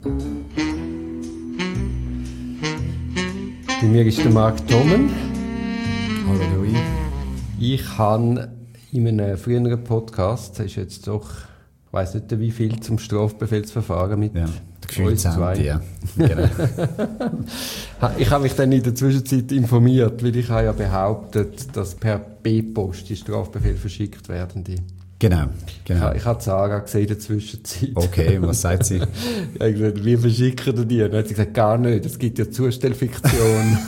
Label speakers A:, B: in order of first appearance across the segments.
A: Bei mir ist der Marc Thomen.
B: Hallo Louis.
A: Ich habe in einem früheren Podcast, das ist jetzt doch, ich weiss nicht wie viel, zum Strafbefehlsverfahren mit uns zwei.
B: Ja. Genau.
A: Ich habe mich dann in der Zwischenzeit informiert, weil ich habe ja behauptet, dass per B-Post die Strafbefehle verschickt werden.
B: Genau.
A: Ich habe Sarah gesehen in der Zwischenzeit.
B: Okay, was sagt sie?
A: Ich habe gesagt, wie verschicken die? Und dann hat sie gesagt, gar nicht, es gibt ja Zustellfiktion.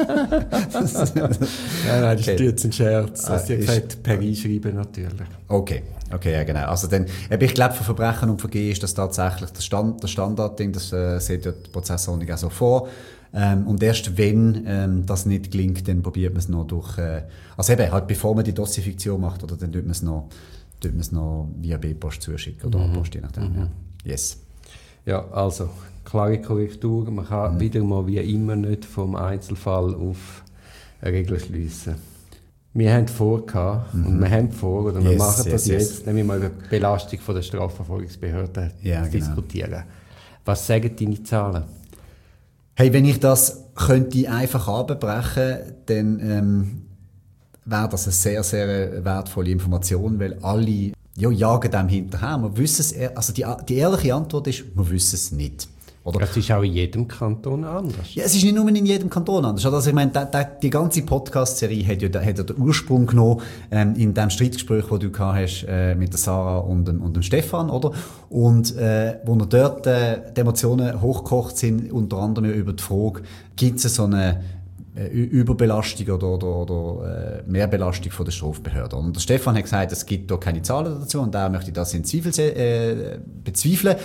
A: Nein, das ist jetzt ein Scherz. Sie hat gesagt, per Einschreiben natürlich.
B: Okay, ja genau. Also dann, ich glaube, für Verbrechen und Vergehen ist das tatsächlich das Standardding, das sieht ja die Prozessordnung auch so vor. Und erst wenn das nicht gelingt, dann probiert man es noch durch, also eben, halt bevor man die Dossifiktion macht, oder dann tut man es noch via B-Post zuschicken oder A-Post, je nachdem. Ja. Yes.
A: Ja, also, klare Korrektur. Man kann wieder mal wie immer nicht vom Einzelfall auf eine Regel schliessen. Wir haben vor, und wir haben vor, oder wir machen das jetzt, nämlich mal über die Belastung von der Strafverfolgungsbehörde zu diskutieren. Was sagen deine Zahlen?
B: Hey, wenn ich das könnte einfach abbrechen, dann wäre das eine sehr, sehr wertvolle Information, weil alle jagen dem hinterher. Wir wissen es, also die ehrliche Antwort ist, wir wissen es nicht. Oder?
A: Das ist auch in jedem Kanton anders.
B: Ja, es ist nicht nur in jedem Kanton anders. Also ich meine, die ganze Podcast-Serie hat ja den Ursprung genommen in dem Streitgespräch, das du gehabt hast mit der Sarah und dem Stefan, oder? Und wo noch dort die Emotionen hochgekocht sind, unter anderem über die Frage, gibt es so eine Überbelastung oder Mehrbelastung von der Strafbehörde. Und der Stefan hat gesagt, es gibt da keine Zahlen dazu und er möchte das in Zweifel bezweifeln.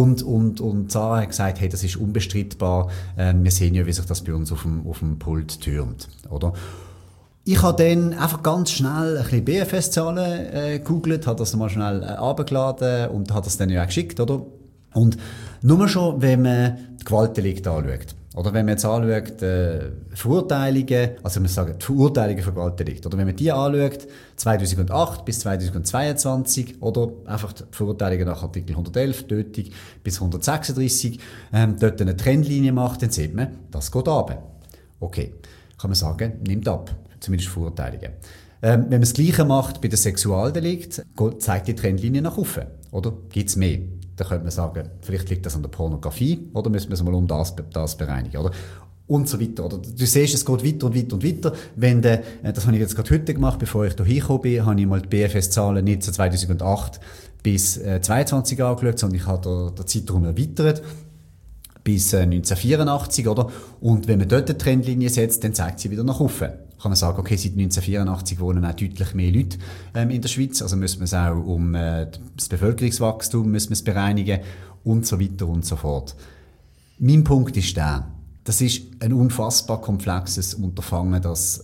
B: Und Sarah hat gesagt, hey, das ist unbestrittbar. Wir sehen ja, wie sich das bei uns auf dem Pult türmt, oder? Ich habe dann einfach ganz schnell ein bisschen BFS-Zahlen gegoogelt, habe das nochmal schnell runtergeladen und habe das dann ja auch geschickt, oder? Und nur schon, wenn man die Gewaltdelikte anschaut, oder wenn man jetzt anschaut, Verurteilungen, also wir sagen, die Verurteilungen für Gewaltdelikte, oder wenn man die anschaut, 2008 bis 2022, oder einfach die Verurteilungen nach Artikel 111, Tötung bis 136, dort eine Trendlinie macht, dann sieht man, das geht runter. Okay, kann man sagen, nimmt ab, zumindest Verurteilungen. Wenn man das Gleiche macht bei den Sexualdelikten, zeigt die Trendlinie nach oben, oder? Gibt's mehr? Da könnte man sagen, vielleicht liegt das an der Pornografie, oder müssen wir es mal um das bereinigen, oder? Und so weiter, oder? Du siehst, es geht weiter und weiter und weiter. Wenn das habe ich jetzt gerade heute gemacht, bevor ich hier hingekommen bin, habe ich mal die BFS-Zahlen nicht von 2008 bis 2022 angeschaut, sondern ich habe den Zeitraum erweitert bis 1984, oder? Und wenn man dort eine Trendlinie setzt, dann zeigt sie wieder nach oben. Kann man sagen, okay, seit 1984 wohnen auch deutlich mehr Leute in der Schweiz, also müssen wir es auch um das Bevölkerungswachstum müssen wir es bereinigen und so weiter und so fort. Mein Punkt ist das ist ein unfassbar komplexes Unterfangen, das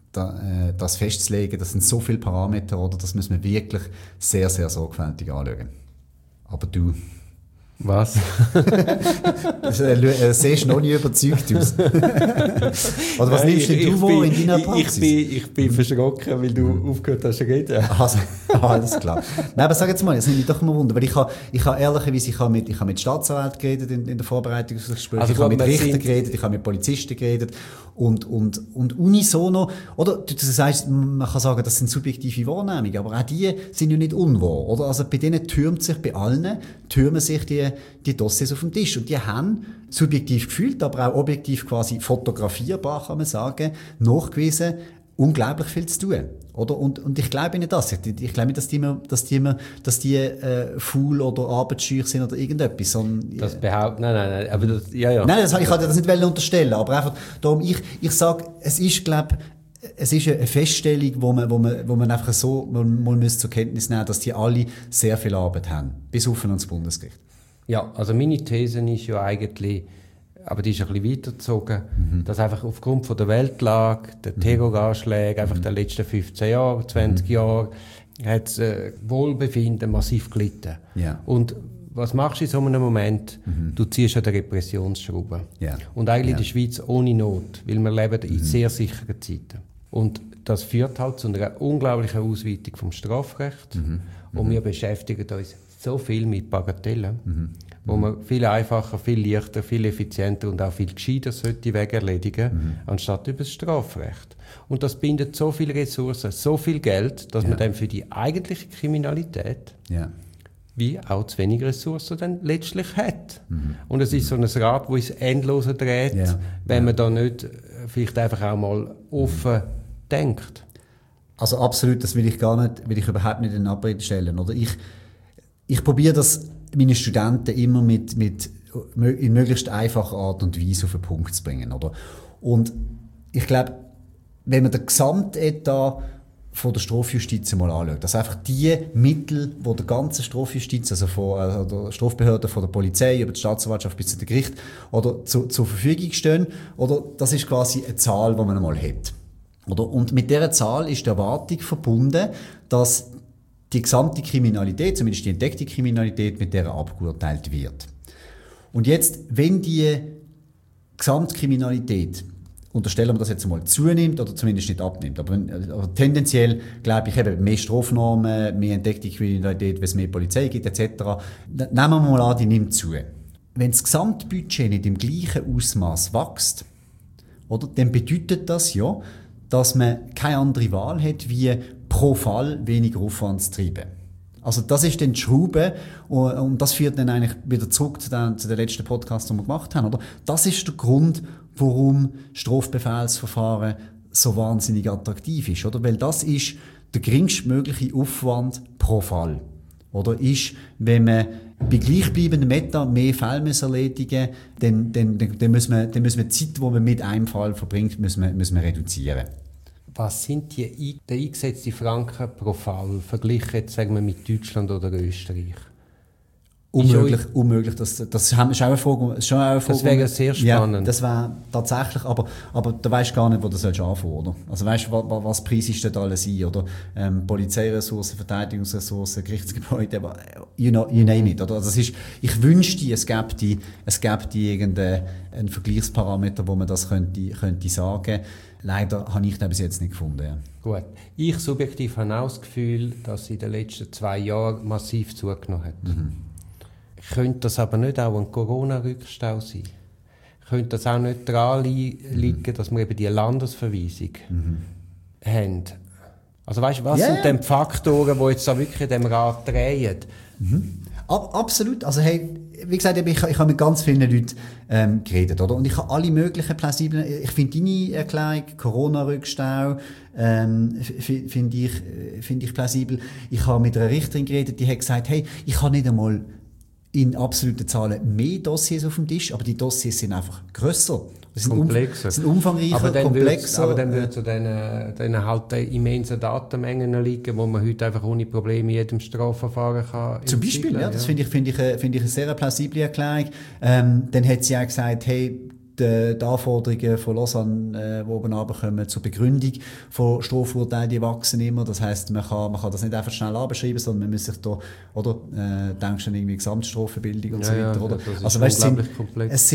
B: festzulegen. Das sind so viele Parameter, oder? Das müssen wir wirklich sehr, sehr sorgfältig anschauen. Aber du...
A: Was?
B: Siehst noch nie überzeugt aus. Oder was nimmst du vor in deiner Praxis?
A: Ich bin verschrocken, weil du aufgehört hast zu reden.
B: Also, alles klar. Nein, aber sag jetzt mal, das nimmt mich doch mal Wunder, weil ich habe ehrlicherweise mit Staatsanwälten geredet in der Vorbereitung des Gesprächs, also, ich habe mit Richtern geredet, ich habe mit Polizisten geredet und unisono, oder? Du sagst, man kann sagen, das sind subjektive Wahrnehmungen, aber auch die sind ja nicht unwahr, oder? Also bei denen türmen sich die Dossiers auf dem Tisch. Und die haben subjektiv gefühlt, aber auch objektiv quasi fotografierbar, kann man sagen, nachgewiesen, unglaublich viel zu tun. Oder? Und ich glaube nicht das. Ich glaube nicht, dass die faul oder arbeitsscheu sind oder irgendetwas. Sondern,
A: das behauptet, nein. Aber das, ja.
B: Nein, ich wollte das nicht unterstellen. Aber einfach darum, ich sage, es ist eine Feststellung, wo man einfach so, man muss zur Kenntnis nehmen, dass die alle sehr viel Arbeit haben. Bis auf ans Bundesgericht.
A: Ja, also meine These ist ja eigentlich, aber die ist ein bisschen weitergezogen, dass einfach aufgrund von der Weltlage, der Terroranschläge, einfach der letzten 15 Jahre, 20 Jahre, hat das Wohlbefinden massiv gelitten.
B: Ja.
A: Und was machst du in so einem Moment? Du ziehst an der Repressionsschraube.
B: Ja.
A: Und eigentlich in der Schweiz ohne Not, weil wir leben in sehr sicheren Zeiten. Und das führt halt zu einer unglaublichen Ausweitung vom Strafrecht. Und wir beschäftigen uns so viel mit Bagatellen. wo man viel einfacher, viel leichter, viel effizienter und auch viel gescheiter sollte erledigen, anstatt über das Strafrecht. Und das bindet so viele Ressourcen, so viel Geld, dass man dann für die eigentliche Kriminalität wie auch zu wenig Ressourcen dann letztlich hat. Und es ist so ein Rad, das ins Endlose dreht, wenn man da nicht vielleicht einfach auch mal offen denkt.
B: Also absolut, das will ich überhaupt nicht in Abrede stellen. Oder? Ich probiere das meine Studenten immer in möglichst einfacher Art und Weise auf den Punkt zu bringen. Oder? Und ich glaube, wenn man den Gesamtetat von der Strafjustiz mal anschaut, dass einfach die Mittel, die der ganzen Strafjustiz, also von der Strafbehörde, von der Polizei über die Staatsanwaltschaft bis zu den Gericht, oder zur Verfügung stehen, oder das ist quasi eine Zahl, die man einmal hat. Oder? Und mit dieser Zahl ist die Erwartung verbunden, dass die gesamte Kriminalität, zumindest die entdeckte Kriminalität, mit der abgeurteilt wird. Und jetzt, wenn die Gesamtkriminalität, unterstellen wir das jetzt mal, zunimmt oder zumindest nicht abnimmt, aber tendenziell glaube ich eben mehr Strafnormen, mehr entdeckte Kriminalität, wenn es mehr Polizei gibt etc. Nehmen wir mal an, die nimmt zu. Wenn das Gesamtbudget nicht im gleichen Ausmaß wächst, oder, dann bedeutet das ja, dass man keine andere Wahl hat, wie pro Fall weniger Aufwand zu treiben. Also das ist dann die Schraube und das führt dann eigentlich wieder zurück zu den letzten Podcast, die wir gemacht haben. Oder? Das ist der Grund, warum Strafbefehlsverfahren so wahnsinnig attraktiv ist. Oder? Weil das ist der geringstmögliche Aufwand pro Fall. Oder ist, wenn man bei gleichbleibenden Meta mehr Fälle erledigen muss, dann müssen wir die Zeit, die man mit einem Fall verbringt, müssen wir reduzieren.
A: Was sind die eingesetzten Franken pro Fall, verglichen jetzt, sagen wir, mit Deutschland oder Österreich?
B: Unmöglich. Das ist auch eine Frage. Das
A: wäre sehr spannend.
B: Ja, das wäre tatsächlich, aber da weisst du gar nicht, wo du anfangen sollst, oder? Also weisst du, was Preis ist dort alles ein, oder? Polizeiressourcen, Verteidigungsressourcen, Gerichtsgebäude, you name it, oder? Also ich wünschte, es gäbe irgendeinen Vergleichsparameter, wo man das könnte sagen. Leider habe ich das bis jetzt nicht gefunden. Ja.
A: Gut. Ich subjektiv habe auch das Gefühl, dass in den letzten 2 Jahren massiv zugenommen hat. Könnte das aber nicht auch ein Corona-Rückstau sein? Könnte das auch nicht daran liegen, dass wir eben die Landesverweisung haben? Also weißt du, was sind denn die Faktoren, die jetzt da wirklich in diesem Rad drehen?
B: Absolut. Also hey, wie gesagt, ich habe mit ganz vielen Leuten geredet, oder? Und ich habe alle möglichen plausiblen, ich finde deine Erklärung, Corona-Rückstau, finde ich plausibel. Ich habe mit einer Richterin geredet, die hat gesagt, hey, ich habe nicht einmal in absoluten Zahlen mehr Dossiers auf dem Tisch, aber die Dossiers sind einfach grösser.
A: Komplexer.
B: Sind umfangreicher, komplexer.
A: Aber dann würde es zu den halt immensen Datenmengen liegen, wo man heute einfach ohne Probleme in jedem Strafverfahren kann.
B: Zum Beispiel, ja, das finde ich eine sehr plausible Erklärung. Dann hat sie auch gesagt, hey, die Anforderungen von Lausanne, die oben runterkommen zur Begründung von Strafurteilen, die wachsen immer. Das heisst, man kann das nicht einfach schnell abschreiben, sondern man muss sich da, oder, denkst du an irgendwie Gesamtstrafenbildung und so weiter, oder?
A: Das ist unglaublich komplex.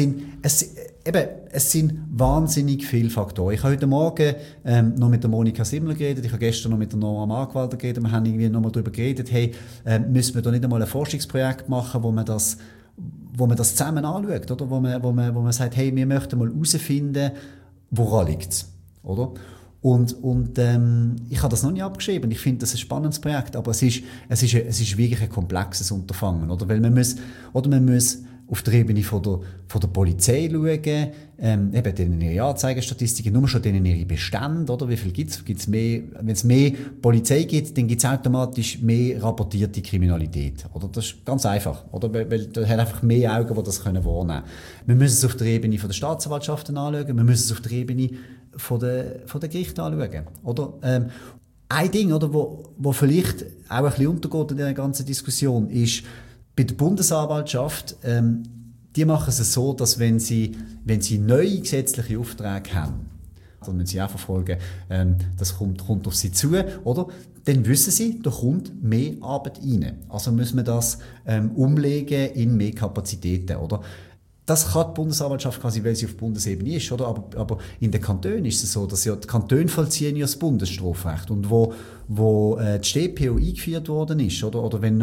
B: Es sind wahnsinnig viele Faktoren. Ich habe heute Morgen noch mit der Monika Simmler geredet, ich habe gestern noch mit der Nora Markwalder geredet, wir haben irgendwie noch mal darüber geredet, hey, müssen wir da nicht einmal ein Forschungsprojekt machen, wo man das zusammen anschaut, oder? Wo man sagt, hey, wir möchten mal herausfinden, woran liegt es, oder? Und ich habe das noch nicht abgeschrieben. Ich finde, das ist ein spannendes Projekt, aber es ist wirklich ein komplexes Unterfangen, oder? Weil man muss auf der Ebene von der Polizei schauen, eben denen ihre Anzeigenstatistiken, nur schon denen ihre Bestände, oder? Wie viel gibt's mehr? Wenn es mehr Polizei gibt, dann gibt es automatisch mehr rapportierte Kriminalität, oder? Das ist ganz einfach, oder? Weil da hat einfach mehr Augen, die das wahrnehmen können. Wir müssen es auf der Ebene von der Staatsanwaltschaften anschauen, wir müssen es auf der Ebene von der Gerichte anschauen, oder? Ein Ding, oder, wo vielleicht auch ein bisschen untergeht in dieser ganzen Diskussion, ist, bei der Bundesanwaltschaft, die machen es so, dass wenn sie neue gesetzliche Aufträge haben, also wenn sie auch verfolgen, das kommt auf sie zu, oder? Dann wissen sie, da kommt mehr Arbeit rein. Also müssen wir das umlegen in mehr Kapazitäten, oder? das kann die Bundesanwaltschaft quasi, weil sie auf Bundesebene ist, oder? Aber in den Kantonen ist es so, dass ja die Kantone vollziehen ja das Bundesstrafrecht. Und wo die StPO eingeführt worden ist, oder wenn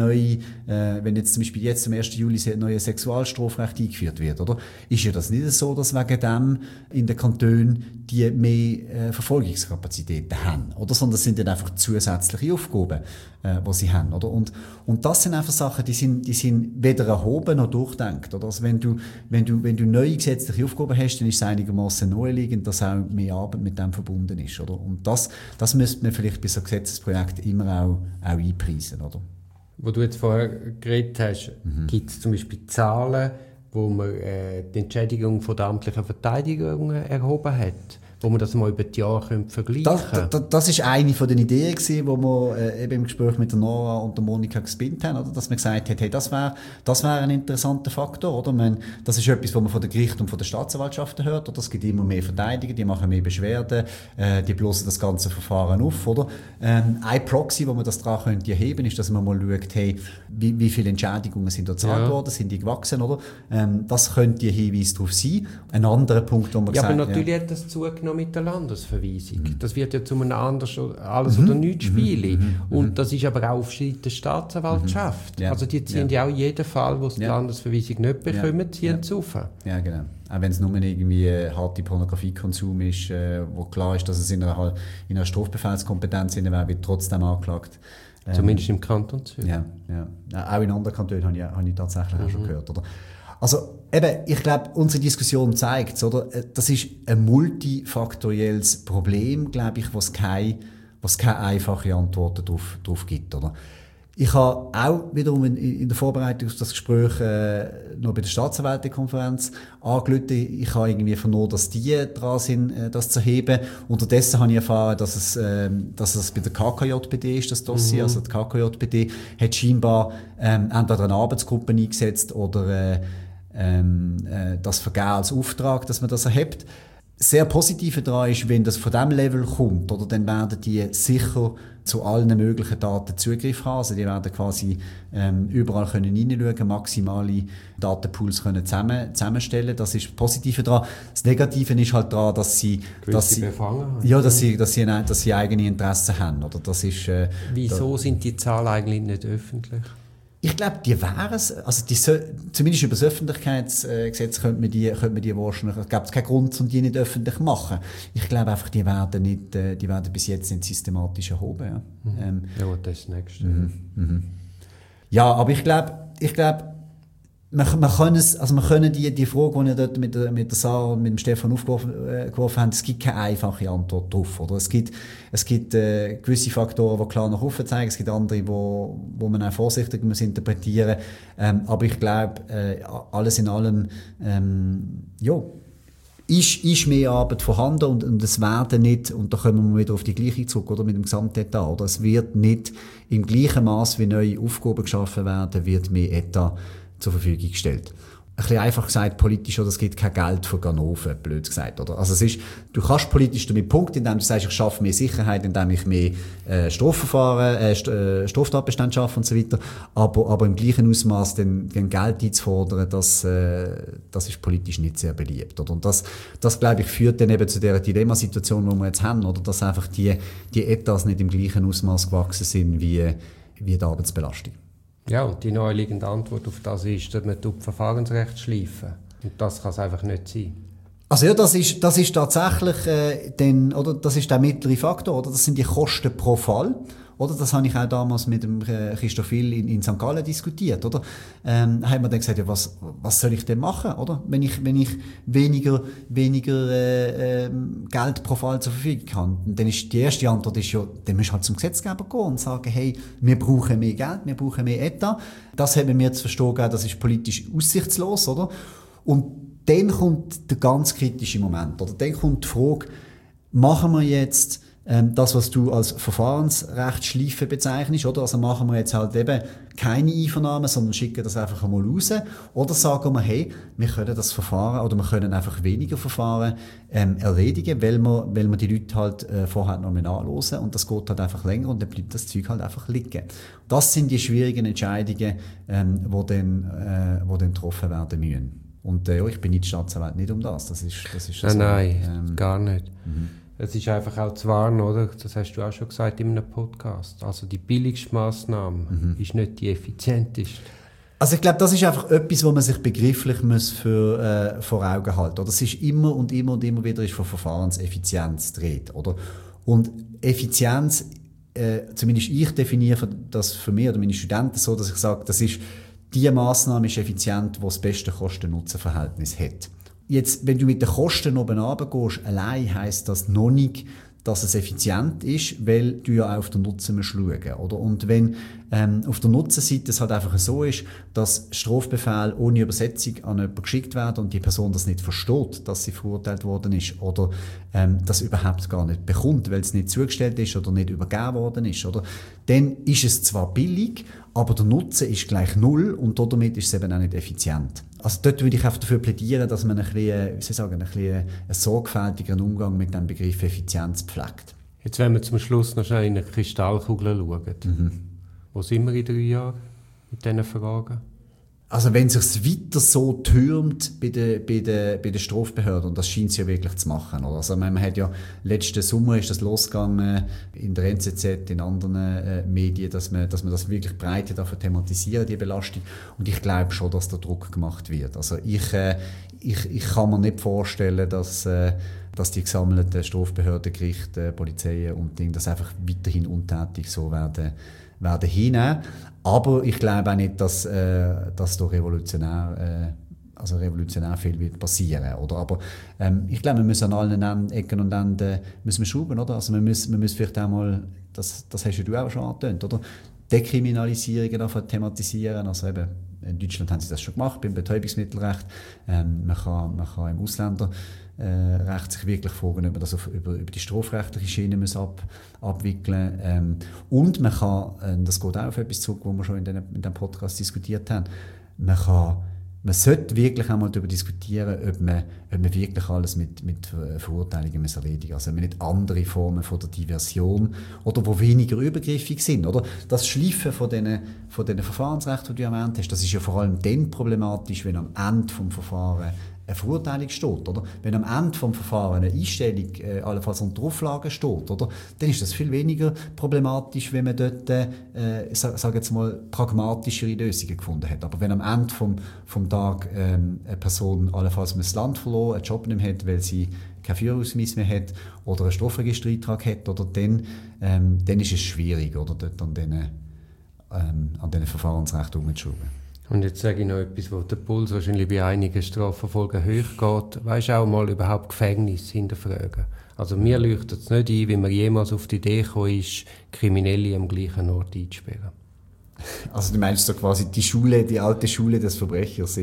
B: jetzt zum Beispiel jetzt am 1. Juli das neue Sexualstrafrecht eingeführt wird, oder? Ist ja das nicht so, dass wegen dem in den Kantonen die mehr Verfolgungskapazitäten haben, oder? Sondern das sind dann einfach zusätzliche Aufgaben, die sie haben, oder? Und das sind einfach Sachen, die sind weder erhoben noch durchdenkt, oder? Also wenn du neue gesetzliche Aufgaben hast, dann ist es einigermaßen naheliegend, dass auch mehr Arbeit mit dem verbunden ist, oder? Und das müsste man vielleicht bei so Gesetzesprojekten immer auch einpreisen, oder?
A: Wo du jetzt vorher geredet hast, gibt es zum Beispiel Zahlen, wo man die Entschädigung von der amtlichen Verteidigung erhoben hat, wo man das mal über die Jahre vergleichen können?
B: Das ist eine von den Ideen gewesen, wo wir eben im Gespräch mit der Nora und der Monika gespinnt haben, oder? Dass man gesagt hat, hey, das wär ein interessanter Faktor, oder? Das ist etwas, was man von den Gerichten und von den Staatsanwaltschaften hört, oder? Es gibt immer mehr Verteidiger, die machen mehr Beschwerden, die bloßen das ganze Verfahren auf, oder? Ein Proxy, wo man das daran könnte erheben, ist, dass man mal schaut, hey, wie viele Entschädigungen sind da gezahlt worden, sind die gewachsen, oder? Das könnte ein Hinweis darauf sein. Ein anderer Punkt, wo man
A: gesagt hat, aber natürlich hat das zugenommen mit der Landesverweisung. Das wird ja zu einem alles oder nichts Spielen. Und das ist aber auch auf Seiten der Staatsanwaltschaft.
B: Ja.
A: Also die ziehen ja auch jeden Fall, wo sie die Landesverweisung nicht bekommen, ziehen sie auf.
B: Ja, genau. Auch wenn es nur irgendwie harte Pornografiekonsum ist, wo klar ist, dass es in einer Strafbefehlskompetenz wäre, wird trotzdem angeklagt.
A: Zumindest im Kanton Zürich.
B: Ja. Auch in anderen Kantonen habe ich tatsächlich auch schon gehört, oder? Also, eben, ich glaube, unsere Diskussion zeigt, oder? Das ist ein multifaktorielles Problem, glaube ich, was keine einfache Antwort darauf gibt, oder? Ich habe auch wiederum in der Vorbereitung auf das Gespräch noch bei der Staatsanwältekonferenz angerufen. Ich habe irgendwie vernommen, dass die dran sind, das zu erheben. Unterdessen habe ich erfahren, dass es bei der KKJPD ist, das Dossier. Also die KKJPD hat scheinbar entweder eine Arbeitsgruppe eingesetzt oder das Vergehen als Auftrag, dass man das erhebt. Sehr positiv daran ist, wenn das von diesem Level kommt, oder, dann werden die sicher zu allen möglichen Daten Zugriff haben. Also die werden quasi überall können reinschauen, maximale Datenpools können zusammenstellen. Das ist das Positive daran. Das Negative ist halt daran, dass sie eigene Interessen haben. Oder? Das ist,
A: wieso sind die Zahlen eigentlich nicht öffentlich?
B: Ich glaube, die wären es, also zumindest über das Öffentlichkeitsgesetz könnte man die wahrscheinlich, es gibt keinen Grund, um die nicht öffentlich zu machen. Ich glaube einfach, die werden bis jetzt nicht systematisch erhoben. Ja,
A: das ist das Nächste.
B: Ja, aber ich glaube, man können die Frage, die ihr dort mit der Sarah und mit dem Stefan aufgeworfen haben, es gibt keine einfache Antwort drauf, oder? Es gibt gewisse Faktoren, die klar nach oben zeigen, es gibt andere, wo man auch vorsichtig muss interpretieren. Aber ich glaube, alles in allem, ist mehr Arbeit vorhanden und es werden nicht, und da kommen wir wieder auf die Gleichung zurück, oder, mit dem Gesamtetat, oder? Es wird nicht im gleichen Maß, wie neue Aufgaben geschaffen werden, wird mehr Etat zur Verfügung gestellt. Ein bisschen einfach gesagt, politisch, oder es gibt kein Geld für Ganoven, blöd gesagt, oder? Also du kannst politisch damit punkten, indem du sagst, ich schaffe mehr Sicherheit, indem ich mehr Straftatbestände schaffe und so weiter. Aber im gleichen Ausmaß den Geld einzufordern, das ist politisch nicht sehr beliebt, oder? Und das glaube ich, führt dann eben zu der Dilemmasituation, die wir jetzt haben, oder? Dass einfach die Etats nicht im gleichen Ausmaß gewachsen sind wie die Arbeitsbelastung.
A: Ja, und die naheliegende Antwort auf das ist, dass man das Verfahrensrecht schleifen. Und das kann es einfach nicht sein.
B: Also ja, das ist tatsächlich das ist der mittlere Faktor, oder? Das sind die Kosten pro Fall. Oder? Das habe ich auch damals mit dem Christoph Will in St. Gallen diskutiert, oder? Haben wir dann gesagt, ja, was soll ich denn machen, oder? Wenn ich weniger Geld pro Fall zur Verfügung habe. Dann ist die erste Antwort ja, dann musst du halt zum Gesetzgeber gehen und sagen, hey, wir brauchen mehr Geld, wir brauchen mehr Etat. Das haben wir zu verstehen gegeben, das ist politisch aussichtslos, oder? Und dann kommt der ganz kritische Moment, oder? Dann kommt die Frage, machen wir jetzt das, was du als Verfahrensrechtsschleife bezeichnest, oder? Also machen wir jetzt halt eben keine Einvernahmen, sondern schicken das einfach einmal raus. Oder sagen wir, hey, wir können das Verfahren, oder wir können einfach weniger Verfahren erledigen, weil wir die Leute halt vorher noch mal anhören, und das geht halt einfach länger und dann bleibt das Zeug halt einfach liegen. Das sind die schwierigen Entscheidungen, die dann getroffen werden müssen. Und ich bin in der Staatsanwalt nicht um das. Das ist
A: Nein, gar nicht. Es ist einfach auch zu warnen, oder? Das hast du auch schon gesagt in einem Podcast. Also die billigste Massnahme ist nicht die effizienteste.
B: Also ich glaube, das ist einfach etwas, was man sich begrifflich muss vor Augen halten muss. Es ist immer und immer und immer wieder von Verfahrenseffizienz die Rede, oder? Und Effizienz, zumindest ich definiere das für mich oder meine Studenten so, dass ich sage, diese Massnahme ist effizient, die das beste Kosten-Nutzen-Verhältnis hat. Jetzt, wenn du mit den Kosten oben runtergehst, allein heisst das noch nicht, dass es effizient ist, weil du ja auch auf den Nutzen musst schauen, oder? Und wenn auf der Nutzenseite es halt einfach so ist, dass Strafbefehle ohne Übersetzung an jemanden geschickt werden und die Person das nicht versteht, dass sie verurteilt worden ist, oder das überhaupt gar nicht bekommt, weil es nicht zugestellt ist oder nicht übergeben worden ist, oder? Dann ist es zwar billig, aber der Nutzen ist gleich null und damit ist es eben auch nicht effizient. Also dort würde ich einfach dafür plädieren, dass man ein bisschen einen sorgfältigeren Umgang mit dem Begriff Effizienz pflegt.
A: Jetzt, wenn wir zum Schluss noch schnell in eine Kristallkugel schauen. Wo sind wir in 3 Jahren mit diesen Fragen?
B: Also wenn es sich weiter so türmt bei den Strafbehörden, und das scheint es ja wirklich zu machen. Oder? Also man hat ja, letzten Sommer ist das losgegangen in der NZZ, in anderen Medien, dass man das wirklich breit thematisieren, die Belastung. Und ich glaube schon, dass da Druck gemacht wird. Also ich kann mir nicht vorstellen, dass die gesammelten Strafbehörden, Gerichte, Polizei und Dinge das einfach weiterhin untätig so werden hinnehmen. Aber ich glaube auch nicht, dass da revolutionär viel wird passieren, oder? Aber ich glaube, wir müssen an allen Ecken und Enden müssen wir schrauben, oder? Also wir müssen vielleicht auch mal, das hast ja du auch schon angetönt, oder? Dekriminalisierungen thematisieren. Also eben, in Deutschland haben sie das schon gemacht, beim Betäubungsmittelrecht. Man kann im Ausländerrecht sich wirklich fragen, ob man das über die strafrechtliche Schiene abwickeln muss. Und man kann, das geht auch auf etwas zurück, was wir schon in diesem Podcast diskutiert haben, man sollte wirklich einmal darüber diskutieren, ob man wirklich alles mit Verurteilungen erledigen muss. Also ob man nicht andere Formen von der Diversion oder wo weniger übergriffig sind. Oder? Das Schleifen von diesen Verfahrensrechten, die du erwähnt hast, das ist ja vor allem dann problematisch, wenn am Ende des Verfahrens eine Verurteilung steht, oder? Wenn am Ende des Verfahrens eine Einstellung allenfalls unter Auflagen steht, oder? Dann ist das viel weniger problematisch, wenn man dort, sage jetzt mal, pragmatischere Lösungen gefunden hat. Aber wenn am Ende vom Tag eine Person allenfalls das Land verloren, einen Job nicht mehr hat, weil sie keinen Führerausweis mehr hat oder einen Strafregistereintrag hat, oder dann ist es schwierig, oder? Dort an diesen Verfahrensrechten umzuschrauben.
A: Und jetzt sage ich noch etwas, wo der Puls wahrscheinlich bei einigen Strafverfolgern hoch geht. Weisst auch mal überhaupt Gefängnis hinterfragen. Also mir leuchtet es nicht ein, wie man jemals auf die Idee gekommen ist, Kriminelle am gleichen Ort einzusperren.
B: Also du meinst so quasi die alte Schule des Verbrechers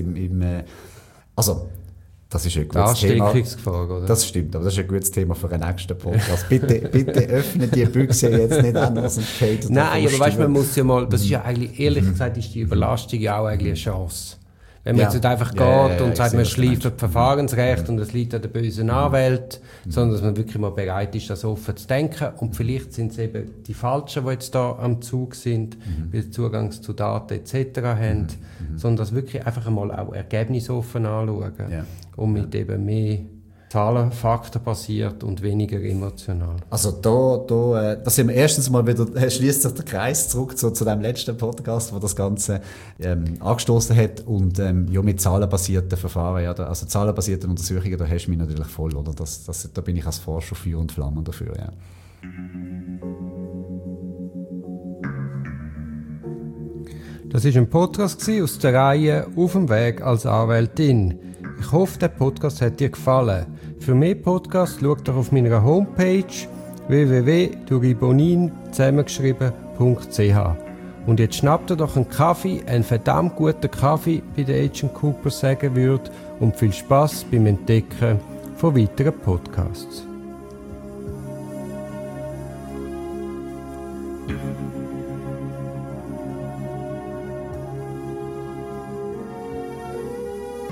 B: also das ist ein gutes Thema.
A: Oder?
B: Das stimmt, aber das ist ein gutes Thema für einen nächsten Podcast. Bitte öffne die Büchse jetzt nicht anders und geht.
A: Nein, aber weißt du, man muss ja mal, das ist ja eigentlich, ehrlich gesagt, ist die Überlastung ja auch eigentlich eine Chance. Wenn man jetzt nicht einfach geht und sagt, man schleift das Verfahrensrecht und es liegt an der bösen Anwalt, sondern dass man wirklich mal bereit ist, das offen zu denken. Und vielleicht sind es eben die Falschen, die jetzt da am Zug sind, weil sie Zugang zu Daten etc. haben, sondern das wirklich einfach einmal auch ergebnisoffen anschauen und mit eben mehr Zahlen, Fakten basiert und weniger emotional.
B: Also da sind wir erstens mal wieder, schließt sich der Kreis zurück zu dem letzten Podcast, wo das Ganze angestoßen hat, und mit zahlenbasierten Verfahren, also zahlenbasierten Untersuchungen, da hast du mich natürlich voll, oder? Da bin ich als Forscher Feuer und Flamme dafür, ja.
A: Das war ein Podcast aus der Reihe «Auf dem Weg als Anwältin». Ich hoffe, der Podcast hat dir gefallen. Für mehr Podcasts schau doch auf meiner Homepage www.duribonin zusammengeschrieben.ch. Und jetzt schnapp dir doch einen Kaffee, einen verdammt guten Kaffee, wie der Agent Cooper sagen würde, und viel Spass beim Entdecken von weiteren Podcasts.